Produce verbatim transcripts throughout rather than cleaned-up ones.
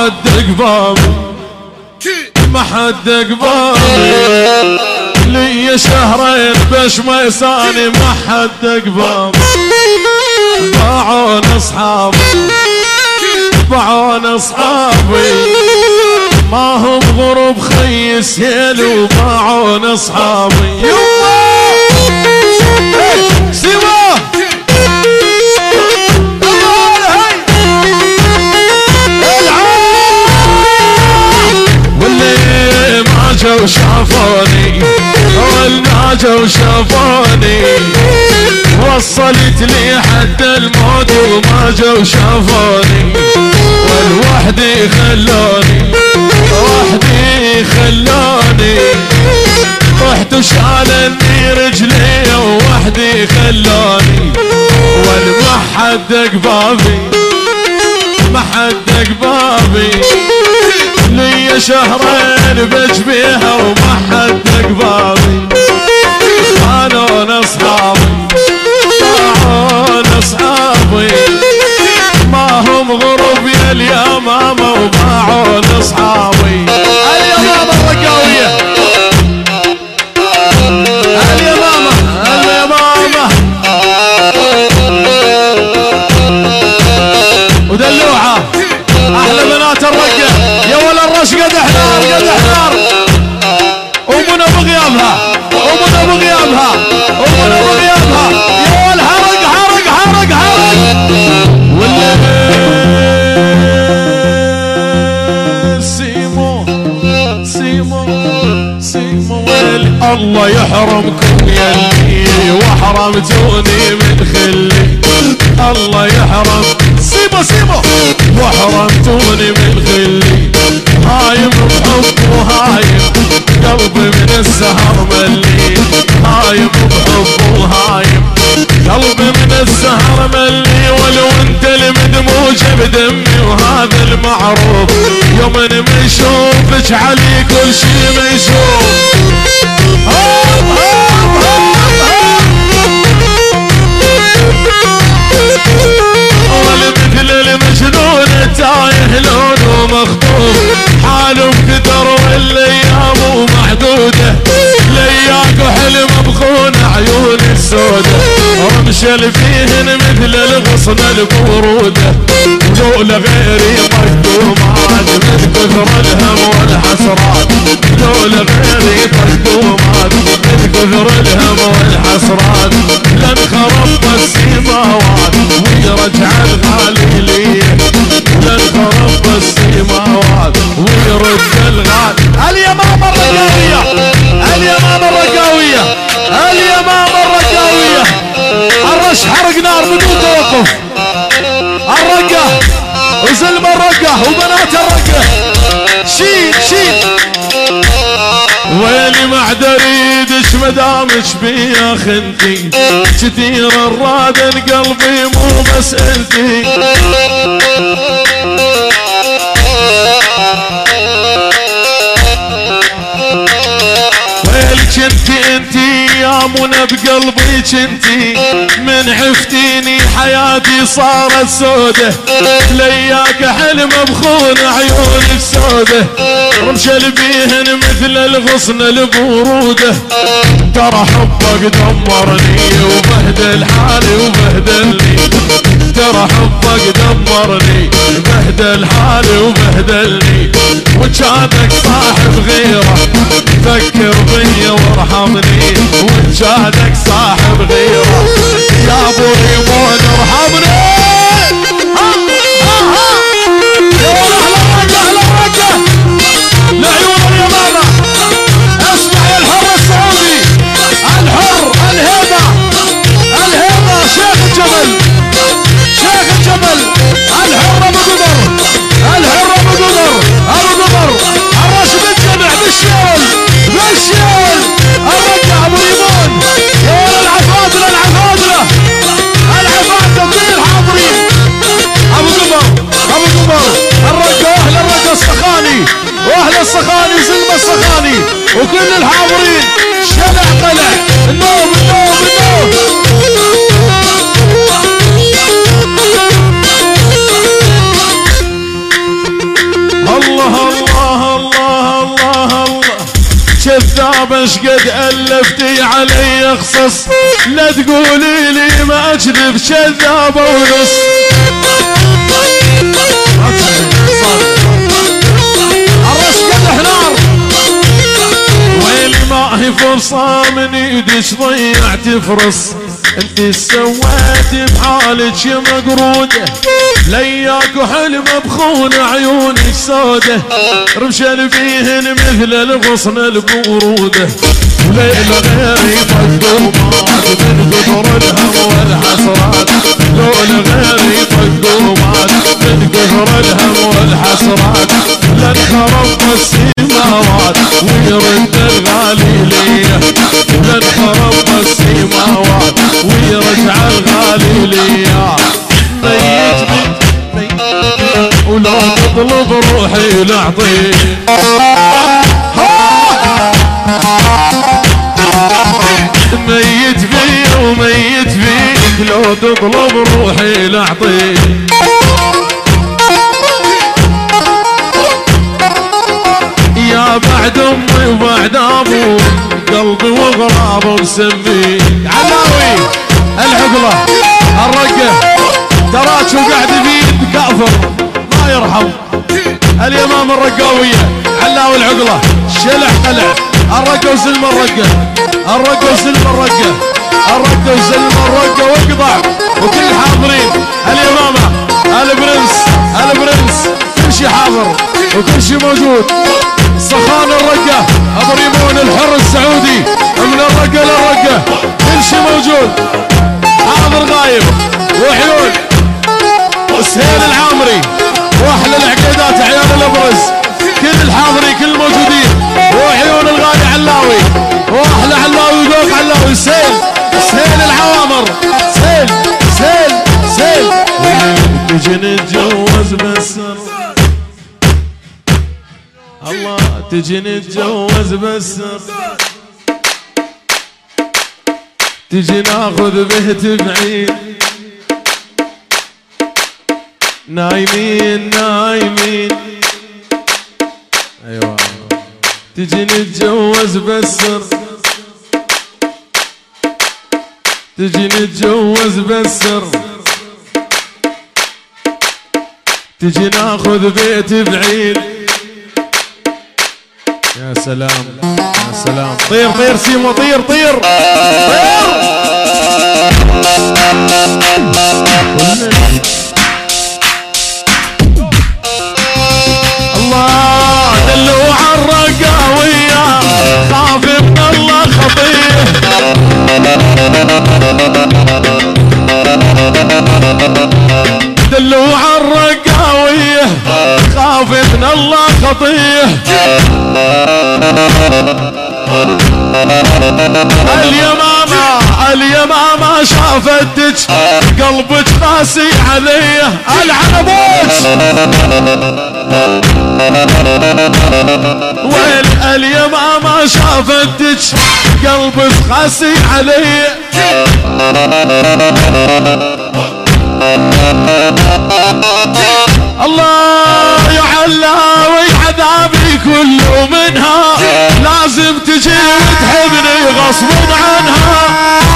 حد قبابي ما حد قبابي لي شهرين بش ميساني ما حد قبابي باعون اصحابي باعون اصحابي ما هم غرب خي سهيل وباعون اصحابي سوا واللي ما جو شافوني واللي جو شافوني وصلت لي حد الموت وما جو شافوني والوحدي خلوني وحدي خلوني رحت وشالني رجلي ووحدي خلوني والما حد قبابي ما حد قبابي لي شهرين بجبيها وما حد قبابي خانون اصحابي باعون اصحابي ما هم غرب يا اليمامة وباعون اصحابي اليمامة الرقاوية اليمامة اليمامة ودلوعة احلى بنات الرقة يا ولا الرش قد حنار قد حنار ومنى بغيابها ومنى بغيابها ومنى بغيابها يا ولا حرق حرق حرق حرق سيمو سيمو سيمو الله يحرمكم يلي وحرمتوني من خلي الله يحرم سيمو سيمو وحرمتوني من خلي هايم بحب وهايم قلبي من السهر ملي هايم بحب وهايم قلبي من السهر ملي ولو انت المدموج بدمي وهذا المعروف يوم ما يشوفك علي كل شي ما يشوف هوب هوب هوب والمثل المجنون تايه لونه مخطوف حاله بكدر والايام محدوده لياك وحلم بخون عيون السوده رمشل فيهن مثل الغصن البروده ولولا غيري مقدومات من كثر الهم والحسرات لولا غيري مقدومات من كثر الهم والحسرات لانخرب السماوات ويرجع الغالي لي لانخرب السماوات ويرد الغالي اليمامة الرقاوية اليمامة الرقاوية اليمامة الرقاوية الرش حرق نار بدون توقف الرقة وزلم الرقة وبنات الرقة شيل شيل ويلي ما دريدش مدامش بيا خنتي كثير الرادن قلبي مو مسألتي كنتي انتي يا منى بقلبي كنتي من عفتيني حياتي صارت سودة لياك حلم بخون عيون السودة رمشل بيهن مثل الغصن البرودة ترى حبك دمرني وبهدل حالي وبهدلني ترى حبك دمرني بهدل حالي وبهدلني وجانك صاحب غيره فكر بي وارحمني وجانك صاحب غيره يا ابو ريمون ارحمني ها ها ها يا اهلا اهلا اهلا لعيون اليمامة اسمع يا الحر السعودي الحر الهيبة الهيبة شيخ الجبل شيخ الجبل الحر ابو قدر الحر ابو قدر ابو قدر الرش بالجمع بالشيل بالشيل الرجع ابو ريمون يا العفاضله العفاضله العفاضله كل الحاضرين ابو قمر ابو قمر الرجع واهل الرجع السخاني واهل السخاني زلمه السخاني وكل الحاضرين شلع قلع النوم النوم النوم بابا شقد ألفتي علي خصص، لا تقولي لي ما أكذب كذابة ونص. الرش قدح نار، ويلي ما هي فرصة من ايدك ضيعت فرص. انت سويت بحالك يا مقرودة، لياك وحلم بخون عيونك سودة، رمشل فيهن مثل الغصن البرودة. وليل غيري طقومات من قدر الهم والحسرات، لون غيري طقومات من قدر الهم والحسرات. لن خرب السماوات ويرد الغالي ليه، لن خرب السماوات ويرجع الغالي ليه. ميت ميت ولو تطلب روحي لأعطيه، ميت فيا وميت فيك لو تطلب روحي لأعطيه. يا بعد امي وبعد ابوي قلبي وغراب مسميك. علاوي العقله الرقه تراك وقعد بيد كافر ما يرحم. اليمام الرقاويه علاوي العقله شلح قلع الرقه وسلم الرقه، الرقه وسلم الرقه، الرقه وسلم الرقه واقطع. وكل الحاضرين اليمامه البرنس البرنس كل شي حاضر وكل شي موجود. سخان الرقه ابو ريمون الحر السعودي من الرقه للرقه كل شي موجود حاضر غايب. وعيون وسهيل العامري واحلى العقيدات عيال الابرز كل الحاضرين كل الموجودين. وعيون الغالي علاوي واحلى علاوي ذوق علاوي. سهيل سهيل العوامر سهيل سهيل سهيل. تجي نتجوز بس الله، تجي نتجوز بس تجي ناخذ بيت بعيد. نايمين نايمين ايوه، تجي نتجوز بس تجي نتجوز بس تجي ناخذ بيت بعيد. يا سلام يا سلام. طير طير سيمو طير طير طير. الله دلوا عالرقاوية خاف من الله خطيه. دلوا عالرقاوية خاف من الله خطيه. اليمامة اليمامة شافتك قلبك قاسي عليه. العنبوش ويل اليمامة شافتك قلبك قاسي عليه. الله يا علاوي عذابي كله منها، لازم تجي وتحبني غصب عنها.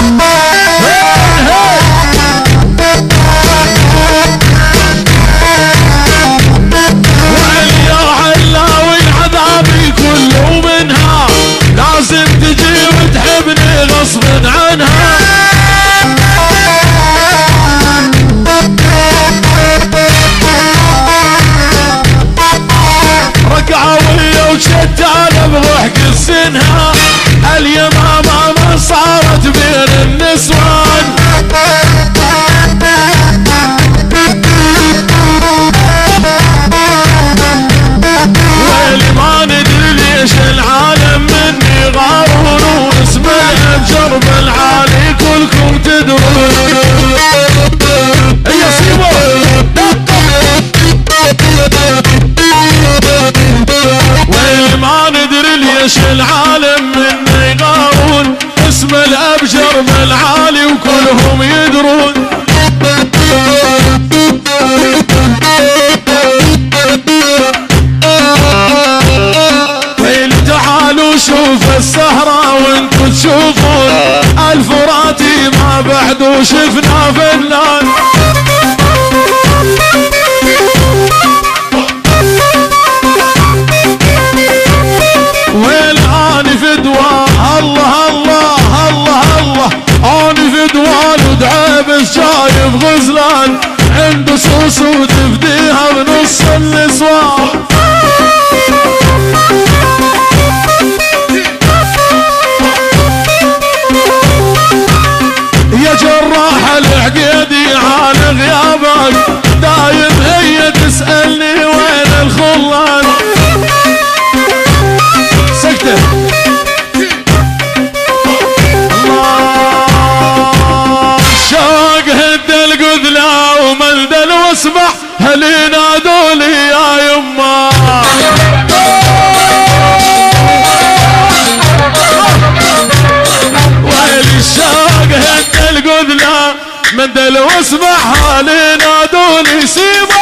ويل يا علاوي عذابي كله منها، لازم تجي وتحبني غصب عنها. رقعوية وشتالة بضحك السنها، اليمامة ما صارت بين النسوان. ويلي ما ندري ليش العالم مني غارون، واسم الابجر بالعالي كلكم تدرون. يا سيبو ويلي ما ندري ليش العالم مني غارون، اسم الابجر بالعالي وكلهم يدرون. ويلي تعالوا شوف السهرة وشفنا فنان والآن فدوى الله الله الله الله اني فدوان ودعابس شايف غزلان عنده صوص وتفديها بنص النسوان يا جراح العقيدي عن غيابك دايم هي تسألني وين الخلان سكتة الله الشوق هد القذلة ومندل واسمح هل ينادولي يا يما ويلي الشوق هد القذلة مندل واسمح هل ينادولي سيما